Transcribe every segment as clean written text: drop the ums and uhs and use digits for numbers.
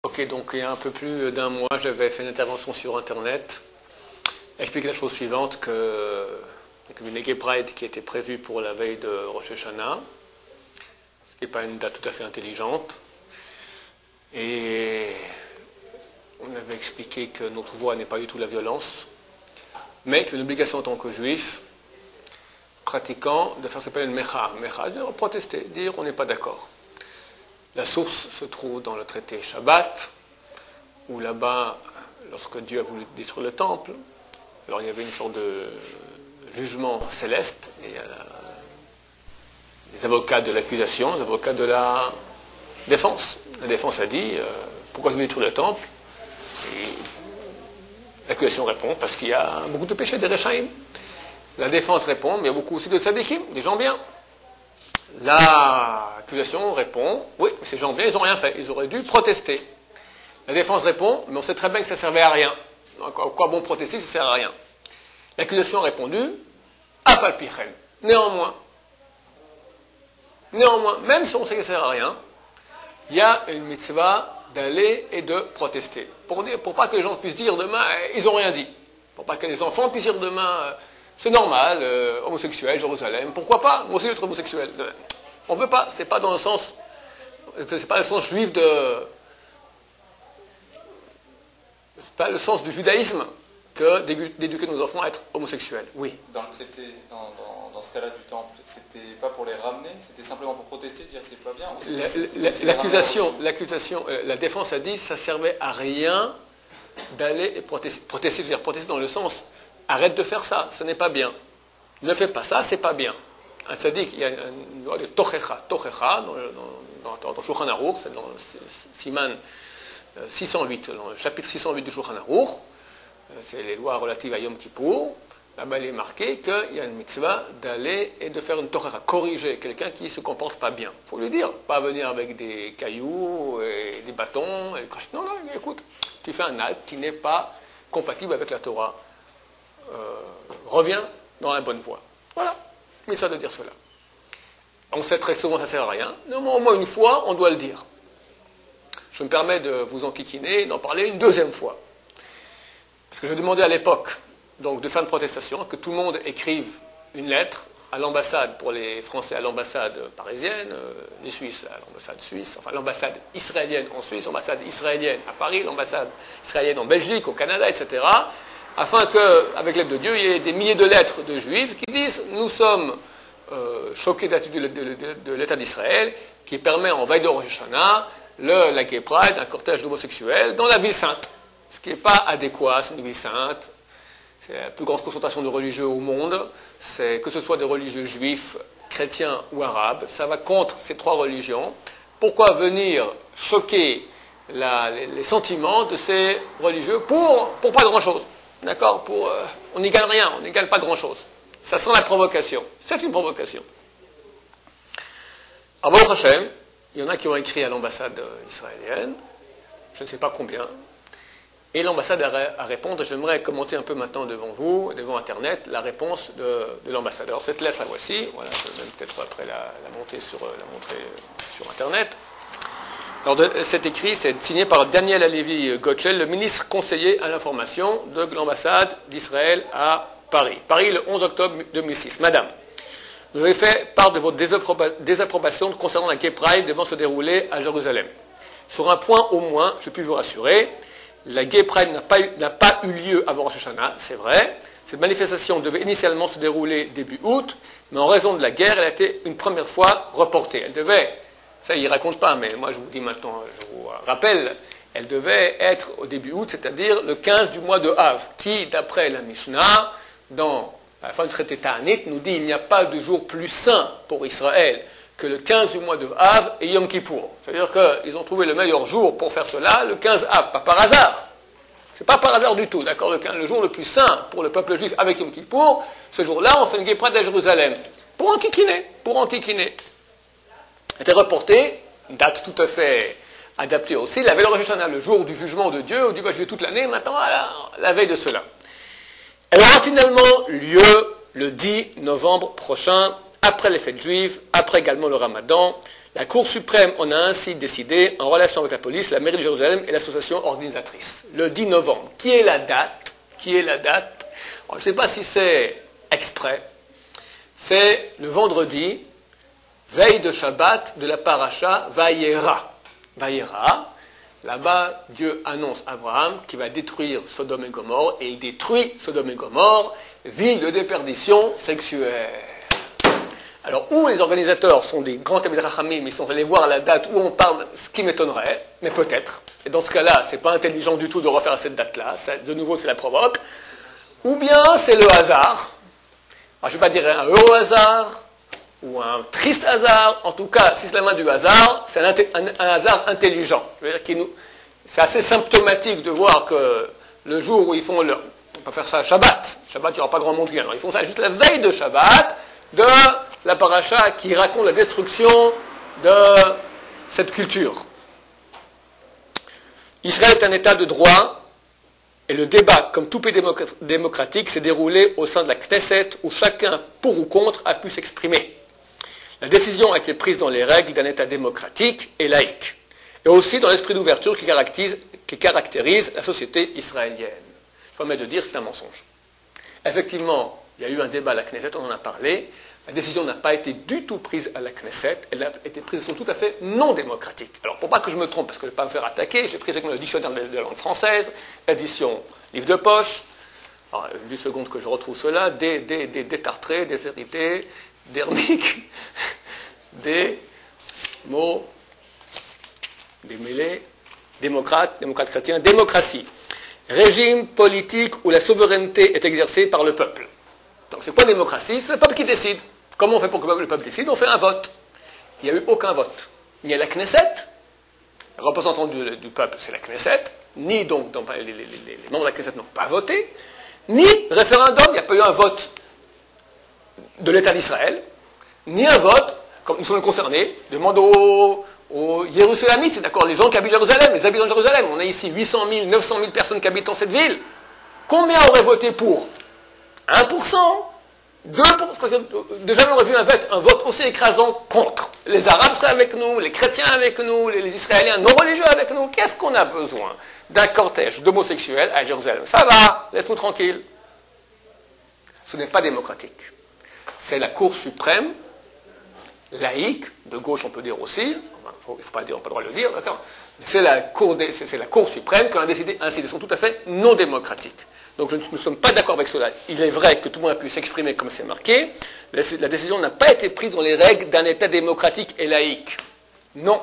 Ok, donc il y a un peu plus d'un mois, j'avais fait une intervention sur Internet, expliquer la chose suivante, que une Gay Pride qui était prévue pour la veille de Rosh Hashanah, ce qui n'est pas une date tout à fait intelligente, et on avait expliqué que notre voie n'est pas du tout la violence, mais qu'une obligation en tant que juif, pratiquant, de faire ce qu'on appelle une mecha. Mecha, de protester, dire on n'est pas d'accord. La source se trouve dans le traité Shabbat, où là-bas, lorsque Dieu a voulu détruire le temple, alors il y avait une sorte de jugement céleste, et les avocats de l'accusation, les avocats de la défense. La défense a dit, pourquoi je veux détruire le temple? Et l'accusation répond, parce qu'il y a beaucoup de péchés des Rechaïm. La défense répond, mais il y a beaucoup aussi de tzadikim, des gens bien. L'accusation répond, oui, ces gens bien, ils n'ont rien fait, ils auraient dû protester. La défense répond, mais on sait très bien que ça ne servait à rien. Donc, à quoi bon protester si ça ne sert à rien? L'accusation a répondu, afal pichen. Néanmoins, même si on sait que ça ne sert à rien, il y a une mitzvah d'aller et de protester. Pour pas que les gens puissent dire demain, ils n'ont rien dit. Pour pas que les enfants puissent dire demain, c'est normal, homosexuel, Jérusalem, pourquoi pas? Moi aussi, je suis homosexuel. On ne veut pas, c'est pas dans le sens, c'est pas le sens juif de, c'est pas le sens du judaïsme que d'éduquer nos enfants à être homosexuels. Oui. Dans le traité, dans ce cas-là du temple, c'était pas pour les ramener, c'était simplement pour protester, dire c'est pas bien. L'accusation, la défense a dit, ça servait à rien d'aller et protester. Protester, c'est-à-dire protester dans le sens, arrête de faire ça, ce n'est pas bien. Ne fais pas ça, c'est pas bien. Un tzaddik, il y a une loi de tochecha dans Shulchan Aruch, c'est dans le Siman 608, dans le chapitre 608 du Shulchan Aruch, c'est les lois relatives à Yom Kippour. Là-bas, il est marqué qu'il y a une mitzvah d'aller et de faire une tochecha, corriger quelqu'un qui ne se comporte pas bien. Il faut lui dire, pas venir avec des cailloux et des bâtons. Et non, écoute, tu fais un acte qui n'est pas compatible avec la Torah. Reviens dans la bonne voie. Voilà, mitzvah de dire cela. On sait très souvent que ça ne sert à rien, mais au moins une fois, on doit le dire. Je me permets de vous enquiquiner, d'en parler une deuxième fois. Parce que je demandais à l'époque, donc de faire une protestation, que tout le monde écrive une lettre à l'ambassade, pour les Français à l'ambassade parisienne, les Suisses à l'ambassade suisse, enfin l'ambassade israélienne en Suisse, l'ambassade israélienne à Paris, l'ambassade israélienne en Belgique, au Canada, etc., afin qu'avec l'aide de Dieu, il y ait des milliers de lettres de juifs qui disent « Nous sommes choqués d'attitude de l'État d'Israël qui permet en veille de Rosh Hashanah la Gay Pride, un cortège d'homosexuels dans la ville sainte. » Ce qui n'est pas adéquat, c'est une ville sainte. C'est la plus grande concentration de religieux au monde. C'est que ce soit des religieux juifs, chrétiens ou arabes. Ça va contre ces trois religions. Pourquoi venir choquer les sentiments de ces religieux pour pas grand-chose? D'accord? On n'y gagne rien, on n'y gagne pas grand-chose. Ça sent la provocation. C'est une provocation. À Baruch Hashem, il y en a qui ont écrit à l'ambassade israélienne, je ne sais pas combien, et l'ambassade a répondu. J'aimerais commenter un peu maintenant devant vous, devant Internet, la réponse de l'ambassade. Alors cette lettre, la voici, voilà, je vais même peut-être après la montrer sur Internet. Alors, c'est écrit, c'est signé par Daniel Halevi Gotchel, le ministre conseiller à l'information de l'ambassade d'Israël à Paris. Paris, le 11 octobre 2006. Madame, vous avez fait part de votre désapprobation concernant la Gay Pride devant se dérouler à Jérusalem. Sur un point au moins, je puis vous rassurer, la Gay Pride n'a pas eu lieu avant Rosh Hashanah, c'est vrai. Cette manifestation devait initialement se dérouler début août, mais en raison de la guerre, elle a été une première fois reportée. Elle devait... Ça, il ne raconte pas, mais moi je vous dis maintenant, je vous rappelle, elle devait être au début août, c'est-à-dire le 15 du mois de Av, qui, d'après la Mishnah, dans la fin du traité Ta'anit, nous dit qu'il n'y a pas de jour plus saint pour Israël que le 15 du mois de Av et Yom Kippour. C'est-à-dire qu'ils ont trouvé le meilleur jour pour faire cela, le 15 Av, pas par hasard. C'est pas par hasard du tout, d'accord? Le jour le plus saint pour le peuple juif avec Yom Kippour, ce jour-là, on fait une Gay Pride à Jérusalem. Pour enquiquiner. Était reporté, une date tout à fait adaptée aussi, la veille de Rosh Hashanah, le jour du jugement de Dieu, où Dieu va juger toute l'année, maintenant, la veille de cela. Elle aura finalement lieu le 10 novembre prochain, après les fêtes juives, après également le Ramadan, La Cour suprême en a ainsi décidé en relation avec la police, la mairie de Jérusalem et l'association organisatrice. Le 10 novembre. Qui est la date? Alors, je ne sais pas si c'est exprès. C'est le vendredi, veille de Shabbat de la paracha Vayera. Vayera, là-bas, Dieu annonce à Abraham qu'il va détruire Sodome et Gomorrhe, et il détruit Sodome et Gomorrhe, ville de déperdition sexuelle. Alors, où les organisateurs sont des grands Talmidei Chachamim, ils sont allés voir la date où on parle, ce qui m'étonnerait, mais peut-être. Et dans ce cas-là, c'est pas intelligent du tout de refaire cette date-là, de nouveau, c'est la provoque. Ou bien, c'est le hasard. Alors, je ne vais pas dire un heureux hasard, ou un triste hasard. En tout cas, si c'est la main du hasard, c'est un hasard intelligent. C'est assez symptomatique de voir que le jour où ils font leur... On va faire ça à Shabbat. Shabbat, il n'y aura pas grand monde qui vient. Alors, ils font ça juste la veille de Shabbat, de la paracha qui raconte la destruction de cette culture. Israël est un État de droit, et le débat, comme tout pays démocratique, s'est déroulé au sein de la Knesset, où chacun, pour ou contre, a pu s'exprimer. La décision a été prise dans les règles d'un État démocratique et laïque, et aussi dans l'esprit d'ouverture qui caractérise la société israélienne. Je permets de dire que c'est un mensonge. Effectivement, il y a eu un débat à la Knesset, on en a parlé. La décision n'a pas été du tout prise à la Knesset, elle a été prise de façon tout à fait non démocratique. Alors, pour pas que je me trompe, parce que je ne vais pas me faire attaquer, j'ai pris le dictionnaire de langue française, édition livre de poche. Alors, une seconde que je retrouve cela, détartré, déshérité, dermique, des mots, démêlés, démocrate chrétien, démocratie. Régime politique où la souveraineté est exercée par le peuple. Donc c'est quoi la démocratie? C'est le peuple qui décide. Comment on fait pour que le peuple décide? On fait un vote. Il n'y a eu aucun vote. Ni à la Knesset, le représentant du peuple c'est la Knesset, ni donc les membres de la Knesset n'ont pas voté, ni référendum, il n'y a pas eu un vote de l'État d'Israël, ni un vote, comme nous sommes concernés, demande aux Jérusalemites, c'est d'accord, les gens qui habitent Jérusalem, les habitants de Jérusalem. On a ici 800 000, 900 000 personnes qui habitent dans cette ville. Combien auraient voté pour? 1%, 2%, je crois que déjà on aurait vu un vote aussi écrasant contre. Les Arabes seraient avec nous, les chrétiens avec nous, les Israéliens non religieux avec nous. Qu'est-ce qu'on a besoin d'un cortège d'homosexuels à Jérusalem? Ça va, laisse-nous tranquille. Ce n'est pas démocratique. C'est la Cour suprême, laïque, de gauche on peut dire aussi, il ne faut pas dire, on n'a pas le droit de le dire, d'accord. C'est la Cour suprême qui a décidé ainsi, ils sont tout à fait non démocratiques. Donc nous ne sommes pas d'accord avec cela. Il est vrai que tout le monde a pu s'exprimer comme c'est marqué. La décision n'a pas été prise dans les règles d'un État démocratique et laïque. Non.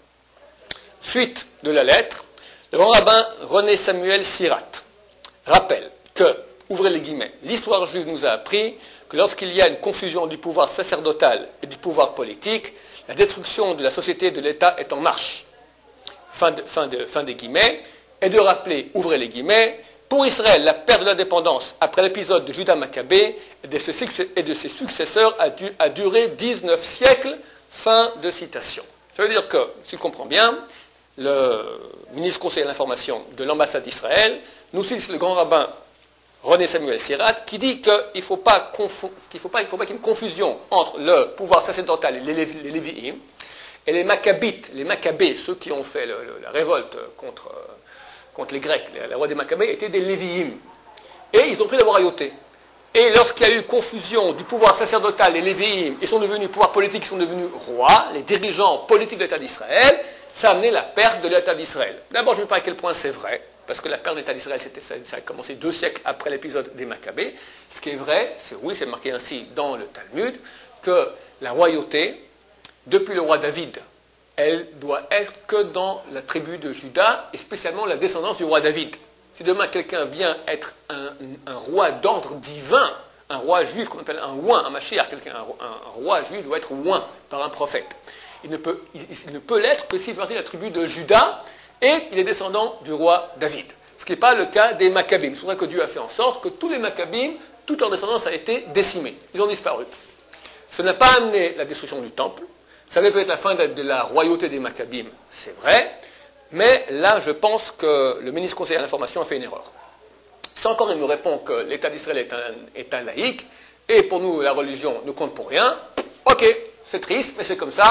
Suite de la lettre, le grand rabbin René Samuel Sirat rappelle que, ouvrez les guillemets, l'histoire juive nous a appris que lorsqu'il y a une confusion du pouvoir sacerdotal et du pouvoir politique, la destruction de la société et de l'État est en marche. Fin des guillemets. Et de rappeler, ouvrez les guillemets, pour Israël, la perte de l'indépendance après l'épisode de Judas Maccabée et de ses successeurs a duré 19 siècles. Fin de citation. Ça veut dire que, si je comprends bien, le ministre conseiller à l'information de l'ambassade d'Israël nous cite le grand rabbin René Samuel Sirat qui dit qu'il ne faut pas qu'il y ait une confusion entre le pouvoir sacerdotal et les Lévi'im et les Maccabites, les Maccabées, ceux qui ont fait la révolte contre les Grecs, la roi des Maccabées, étaient des Lévi'im. Et ils ont pris la royauté. Et lorsqu'il y a eu confusion du pouvoir sacerdotal, les Lévi'im, ils sont devenus pouvoir politique, ils sont devenus rois, les dirigeants politiques de l'État d'Israël, ça a amené la perte de l'État d'Israël. D'abord, je ne sais pas à quel point c'est vrai, parce que la perte de l'État d'Israël, ça a commencé 2 siècles après l'épisode des Maccabées. Ce qui est vrai, c'est marqué ainsi dans le Talmud, que la royauté, depuis le roi David, elle doit être que dans la tribu de Juda, et spécialement la descendance du roi David. Si demain quelqu'un vient être un roi d'ordre divin, un roi juif qu'on appelle un oint, un Mashiach, un roi juif doit être oint par un prophète. Il ne peut l'être que s'il fait partie de la tribu de Juda, et il est descendant du roi David. Ce qui n'est pas le cas des Maccabim. C'est pour ça que Dieu a fait en sorte que tous les Maccabim, toute leur descendance a été décimée. Ils ont disparu. Ce n'a pas amené la destruction du temple. Ça avait peut-être la fin de la royauté des Maccabim, c'est vrai, mais là, je pense que le ministre conseiller à l'information a fait une erreur. Si encore il me répond que l'État d'Israël est un État laïque, et pour nous, la religion ne compte pour rien, ok, c'est triste, mais c'est comme ça,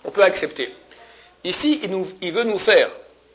on peut accepter. Ici, il veut nous faire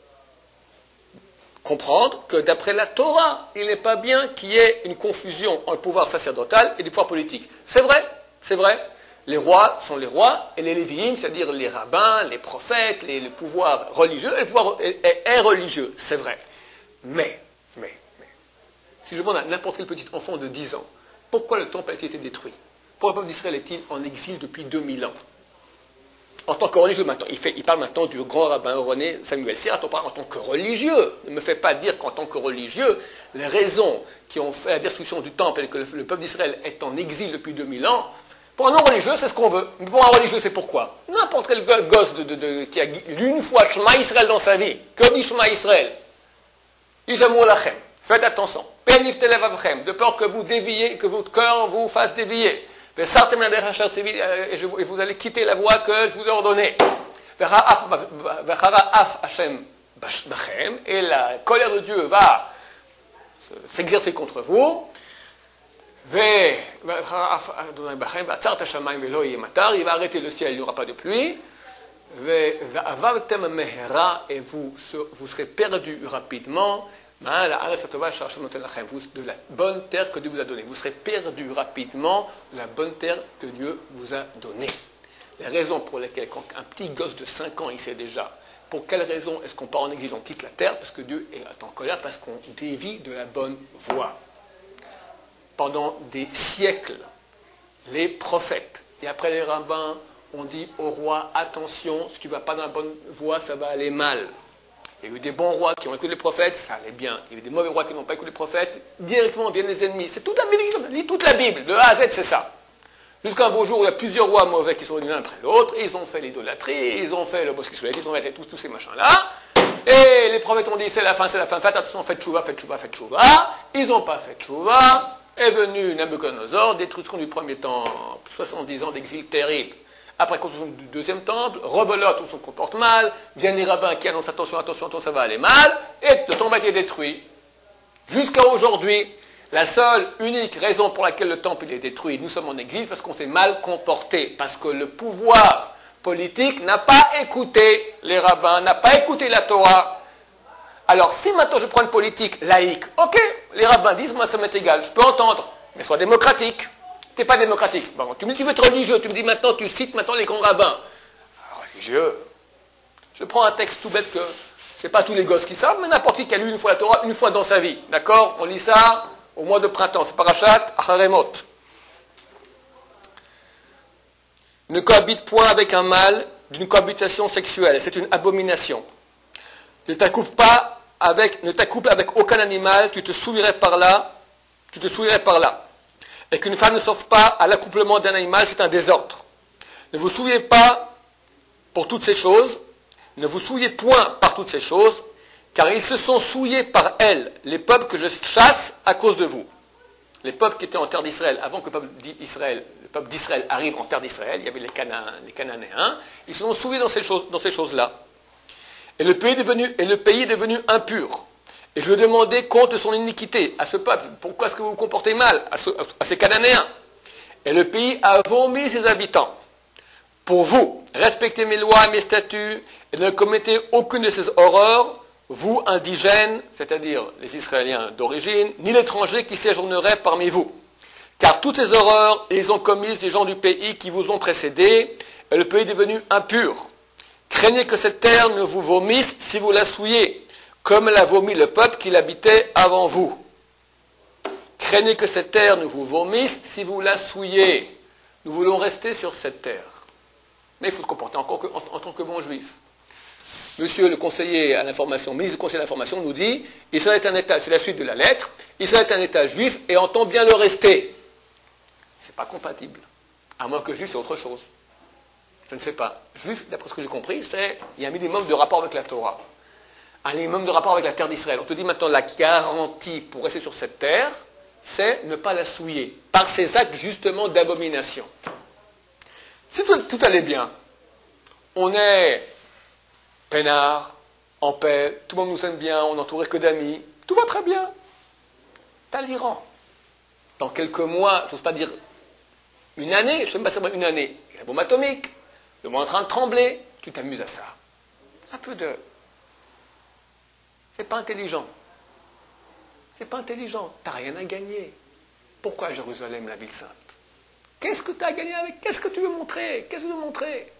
comprendre que d'après la Torah, il n'est pas bien qu'il y ait une confusion entre le pouvoir sacerdotal et le pouvoir politique. C'est vrai, c'est vrai. Les rois sont les rois et les lévi'im, c'est-à-dire les rabbins, les prophètes, le pouvoir religieux, et le pouvoir est religieux, c'est vrai. Mais, si je demande à n'importe quel petit enfant de 10 ans, pourquoi le temple a été détruit? Pourquoi le peuple d'Israël est-il en exil depuis 2000 ans? En tant que religieux maintenant, il parle maintenant du grand rabbin René Samuel Sirat, on parle en tant que religieux. Ne me fait pas dire qu'en tant que religieux, les raisons qui ont fait la destruction du temple et que le peuple d'Israël est en exil depuis 2000 ans, pour un non-religieux, c'est ce qu'on veut. Mais pour un religieux, c'est pourquoi? N'importe quel gosse qui a lu une fois Shema Israël dans sa vie, que dit Shema Israël? Ijamou lachem, faites attention. Penif telev avchem, de peur que vous déviez, que votre cœur vous fasse dévier. Et vous allez quitter la voie que je vous ai ordonnée. Et la colère de Dieu va s'exercer contre vous. Il va arrêter le ciel, il n'y aura pas de pluie. Et vous serez perdus rapidement. De la bonne terre que Dieu vous a donnée. Vous serez perdu rapidement de la bonne terre que Dieu vous a donnée. Les raisons pour lesquelles, quand un petit gosse de 5 ans, il sait déjà, pour quelles raisons est-ce qu'on part en exil, on quitte la terre? Parce que Dieu est en colère, parce qu'on dévie de la bonne voie. Pendant des siècles, les prophètes, et après les rabbins, ont dit au roi, attention, si tu ne vas pas dans la bonne voie, ça va aller mal. Il y a eu des bons rois qui ont écouté les prophètes, ça allait bien. Il y a eu des mauvais rois qui n'ont pas écouté les prophètes, directement viennent les ennemis. C'est toute la Bible, lis toute la Bible, de A à Z, c'est ça. Jusqu'à un beau jour où il y a plusieurs rois mauvais qui sont venus l'un après l'autre, ils ont fait l'idolâtrie, ils ont fait le bosquet soleil, ils ont fait tous ces machins-là. Et les prophètes ont dit, c'est la fin, faites attention, faites chouva. Ils n'ont pas fait chouva. Est venu Nabuchodonosor, destruction du premier temple, 70 ans d'exil terrible. Après construction du deuxième temple, rebelote, on se comporte mal, viennent les rabbins qui annoncent attention, ça va aller mal, et le temple a été détruit. Jusqu'à aujourd'hui, la seule, unique raison pour laquelle le temple est détruit, nous sommes en exil, parce qu'on s'est mal comporté, parce que le pouvoir politique n'a pas écouté les rabbins, n'a pas écouté la Torah. Alors, si maintenant je prends une politique laïque, ok, les rabbins disent, moi ça m'est égal, je peux entendre, mais sois démocratique. Tu n'es pas démocratique. Bon, tu me dis tu veux être religieux, tu me dis maintenant, tu cites maintenant les grands rabbins. Religieux. Je prends un texte tout bête que c'est pas tous les gosses qui savent, mais n'importe qui a lu une fois la Torah, une fois dans sa vie. D'accord? On lit ça au mois de printemps. C'est Parashat Acharemot. Ne cohabite point avec un mâle d'une cohabitation sexuelle. C'est une abomination. Ne t'accouples avec aucun animal, tu te souillerais par là. Et qu'une femme ne s'offre pas à l'accouplement d'un animal, c'est un désordre. Ne vous souillez pas pour toutes ces choses, ne vous souillez point par toutes ces choses, car ils se sont souillés par elles, les peuples que je chasse à cause de vous. Les peuples qui étaient en terre d'Israël, avant que le peuple d'Israël arrive en terre d'Israël, il y avait les Cananéens, ils se sont souillés dans ces choses-là. Et le pays est devenu impur. Et je demandais compte de son iniquité à ce peuple. Pourquoi est-ce que vous vous comportez mal à ces Cananéens? Et le pays a vomi ses habitants. Pour vous, respectez mes lois et mes statuts, et ne commettez aucune de ces horreurs, vous indigènes, c'est-à-dire les Israéliens d'origine, ni l'étranger qui séjournerait parmi vous. Car toutes ces horreurs, ils ont commises les gens du pays qui vous ont précédés, et le pays est devenu impur. Craignez que cette terre ne vous vomisse si vous la souillez, comme l'a vomi le peuple qui l'habitait avant vous. Craignez que cette terre ne vous vomisse si vous la souillez. Nous voulons rester sur cette terre. Mais il faut se comporter en tant que bon juif. Monsieur le conseiller à l'information, ministre du conseil à l'information, nous dit, Israël est un État, c'est la suite de la lettre, Israël est un État juif et entend bien le rester. C'est pas compatible. À moins que juif, c'est autre chose. Je ne sais pas. Juif, d'après ce que j'ai compris, il y a un minimum de rapport avec la Torah. Un minimum de rapport avec la terre d'Israël. On te dit maintenant la garantie pour rester sur cette terre, c'est ne pas la souiller, par ces actes justement d'abomination. Si tout allait bien, on est peinard, en paix, tout le monde nous aime bien, on n'entourait que d'amis, tout va très bien. T'as l'Iran. Dans quelques mois, je n'ose pas dire une année, je ne sais même pas si c'est une année, il y a la bombe atomique. le monde est en train de trembler, tu t'amuses à ça. Un peu de... C'est pas intelligent. C'est pas intelligent. Tu n'as rien à gagner. Pourquoi Jérusalem, la ville sainte? Qu'est-ce que tu as à gagner avec? Qu'est-ce que tu veux montrer? Qu'est-ce que tu veux montrer?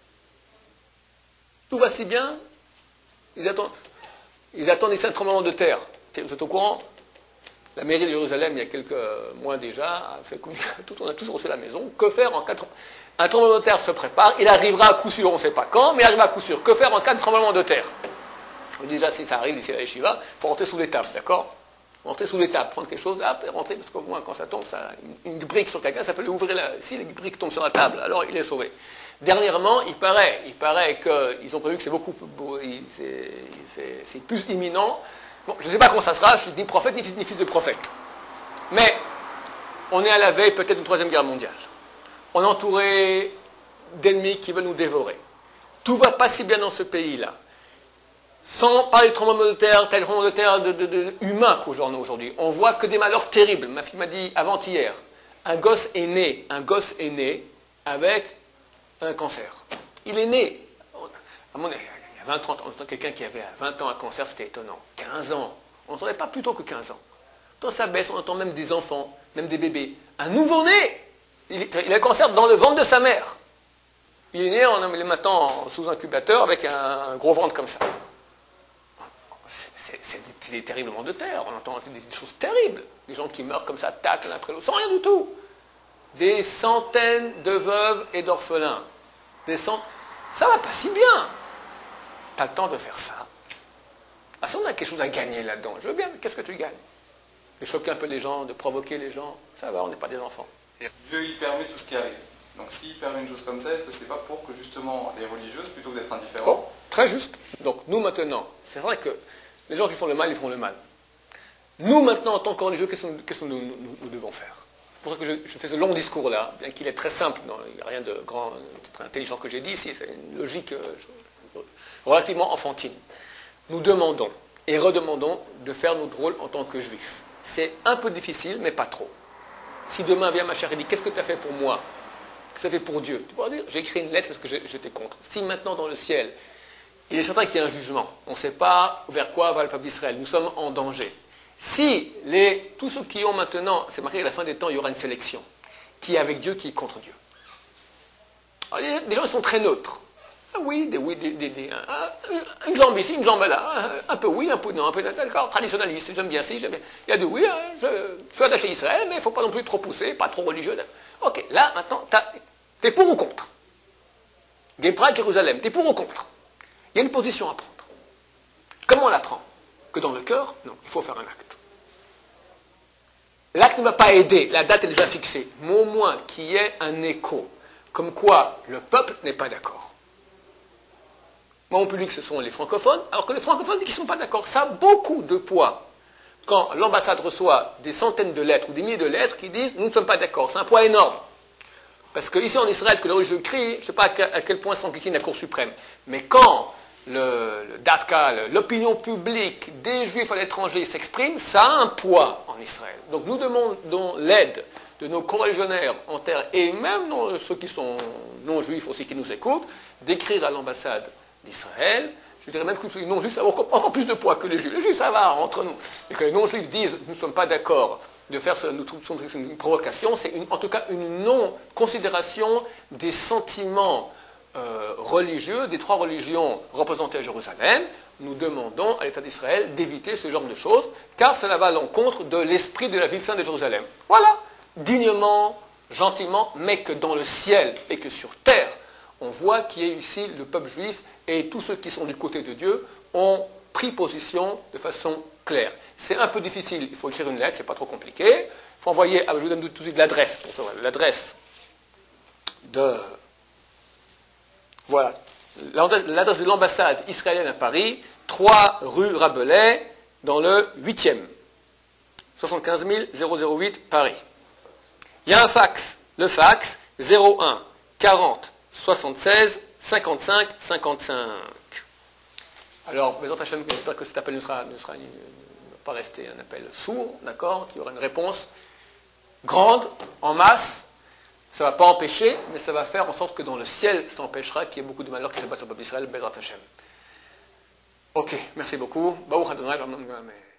Tout va si bien. Ils attendent ici un tremblement de terre. Vous êtes au courant? La mairie de Jérusalem, il y a quelques mois déjà, a fait tout, on a tous reçu la maison. Que faire en cas de... Un tremblement de terre se prépare, il arrivera à coup sûr, on ne sait pas quand, mais il arrivera à coup sûr. Que faire en cas de tremblement de terre? Déjà, si ça arrive ici à la Yeshiva, il faut rentrer sous les tables, d'accord? Rentrer sous les tables, prendre quelque chose, hop, et rentrer, parce qu'au moins, quand ça tombe, une brique sur quelqu'un, ça peut lui ouvrir la... Si les briques tombent sur la table, alors il est sauvé. Dernièrement, il paraît qu'ils ont prévu que c'est beaucoup plus... C'est plus imminent. Bon, je ne sais pas comment ça sera, je suis ni prophète, ni fils de prophète. Mais, on est à la veille peut-être d'une troisième guerre mondiale. On est entouré d'ennemis qui veulent nous dévorer. Tout va pas si bien dans ce pays-là. Sans parler de tremblement de terre, tel tremblement de terre humain qu'aujourd'hui aujourd'hui. On voit que des malheurs terribles. Ma fille m'a dit avant-hier, un gosse est né avec un cancer. Il est né. À mon avis, il y a 20, 30 ans, on entend quelqu'un qui avait à 20 ans un cancer, c'était étonnant. 15 ans. On n'entendait pas plus tôt que 15 ans. Quand ça baisse, on entend même des enfants, même des bébés. Un nouveau-né, il a le cancer dans le ventre de sa mère. Il est né, il est maintenant sous incubateur avec un gros ventre comme ça. C'est des terriblements de terre. On entend des choses terribles. Des gens qui meurent comme ça, tac, l'un après l'autre, sans rien du tout. Des centaines de veuves et d'orphelins. Ça va pas si bien. Tu as le temps de faire ça. Ah, si on a quelque chose à gagner là-dedans, je veux bien, mais qu'est-ce que tu gagnes? De choquer un peu les gens, de provoquer les gens, ça va, on n'est pas des enfants. Dieu, il permet tout ce qui arrive. Donc s'il permet une chose comme ça, est-ce que c'est pas pour que justement les religieuses, plutôt que d'être indifférents... Oh, très juste. Donc nous maintenant, c'est vrai que les gens qui font le mal, ils font le mal. Nous maintenant, en tant que religieux, qu'est-ce que nous devons faire? C'est pour ça que je fais ce long discours-là, bien qu'il est très simple, il n'y a rien de grand, très intelligent que j'ai dit ici, c'est une logique relativement enfantine. Nous demandons et redemandons de faire notre rôle en tant que juifs. C'est un peu difficile, mais pas trop. Si demain vient ma chère et dit « Qu'est-ce que tu as fait pour moi? Qu'est-ce que tu as fait pour Dieu ?» Tu pourras dire « J'ai écrit une lettre parce que j'étais contre. » Si maintenant dans le ciel, il est certain qu'il y a un jugement, on ne sait pas vers quoi va le peuple d'Israël, nous sommes en danger. Si tous ceux qui ont maintenant, c'est marqué à la fin des temps, il y aura une sélection, qui est avec Dieu, qui est contre Dieu. Alors, les gens ils sont très neutres. Ah oui, une jambe ici, une jambe là, un peu oui, un peu non, un peu d'accord, traditionnaliste, j'aime bien ci, j'aime bien. Il y a du oui, je suis attaché à Israël, mais il ne faut pas non plus trop pousser, pas trop religieux. Ok, là, maintenant, t'es pour ou contre? Guébra de Jérusalem, t'es pour ou contre? Il y a une position à prendre. Comment on la prend? Que dans le cœur? Non, il faut faire un acte. L'acte ne va pas aider, la date est déjà fixée, mais au moins qu'il y ait un écho, comme quoi le peuple n'est pas d'accord. Moi, mon public, ce sont les francophones, alors que les francophones qui ne sont pas d'accord, ça a beaucoup de poids. Quand l'ambassade reçoit des centaines de lettres ou des milliers de lettres qui disent « nous ne sommes pas d'accord », c'est un poids énorme. Parce qu'ici en Israël, que le religieux crie, je ne sais pas à quel point s'enquiquine la Cour suprême, mais quand l'opinion publique des Juifs à l'étranger s'exprime, ça a un poids en Israël. Donc nous demandons l'aide de nos coreligionnaires en terre, et même ceux qui sont non-juifs aussi qui nous écoutent, d'écrire à l'ambassade d'Israël. Je dirais même que les non-juifs ont encore plus de poids que les juifs. Les juifs, ça va entre nous. Et que les non-juifs disent nous ne sommes pas d'accord de faire une provocation, c'est en tout cas une non-considération des sentiments religieux des trois religions représentées à Jérusalem. Nous demandons à l'État d'Israël d'éviter ce genre de choses, car cela va à l'encontre de l'esprit de la ville sainte de Jérusalem. Voilà, dignement, gentiment, mais que dans le ciel et que sur terre, on voit qu'il y a ici le peuple juif et tous ceux qui sont du côté de Dieu ont pris position de façon claire. C'est un peu difficile, il faut écrire une lettre, c'est pas trop compliqué. Il faut envoyer, je vous donne tout de suite l'adresse. L'adresse de... Voilà, l'adresse de l'ambassade israélienne à Paris, 3 rue Rabelais, dans le 8e. 75 008 Paris. Il y a un fax. Le fax, 01 40 76 55 55. Alors, Bézant Hachem, j'espère que cet appel ne pas rester un appel sourd, d'accord, qu'il y aura une réponse grande, en masse. Ça ne va pas empêcher, mais ça va faire en sorte que dans le ciel, ça empêchera qu'il y ait beaucoup de malheurs qui s'abattent sur le peuple d'Israël, Bezrat Hashem. Ok, merci beaucoup. Baruch Adonai,